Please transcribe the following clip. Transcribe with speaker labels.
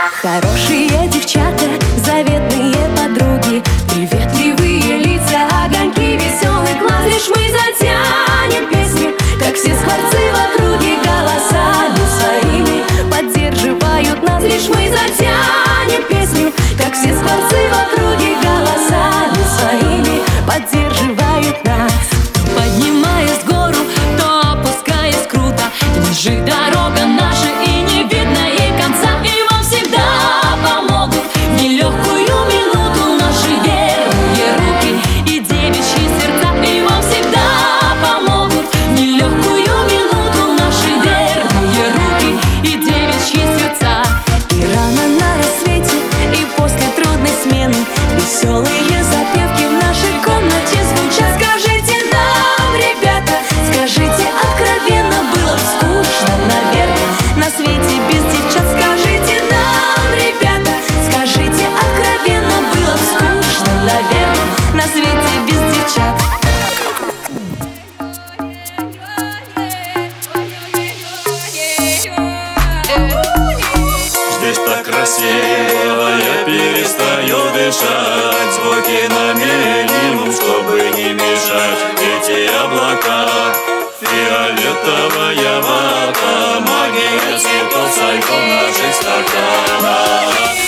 Speaker 1: Хорошие девчата, заветные подруги, приветливые лица, огоньки веселых глаз. Лишь мы затянем песню, как все скворцы в округе, голосами своими поддерживают нас. Лишь мы затянем песню, как все скворцы в округе, голосами своими поддерживают нас. Поднимаясь в гору, то опускаясь круто, лежит дорога наша, и не видно ей конца. И вам всегда помогут в нелегкую минуту наши верные руки и девичьи сердца. И вам всегда помогут в нелегкую минуту наши верные руки и девичьи сердца. И рано на рассвете, и после трудной смены веселые запевки в нашей комнате звучат. Скажите нам, ребята, скажите откровенно, было б скучно, наверное, на свете без девчат. Скажите нам, ребята, скажите откровенно, было б скучно, наверное, на свете без девчат.
Speaker 2: Здесь так красиво, я перестаю дышать. Звуки на минимум, чтобы не мешать. Эти облака, фиолетовая вата, магия цветов, сайком наших стаканах.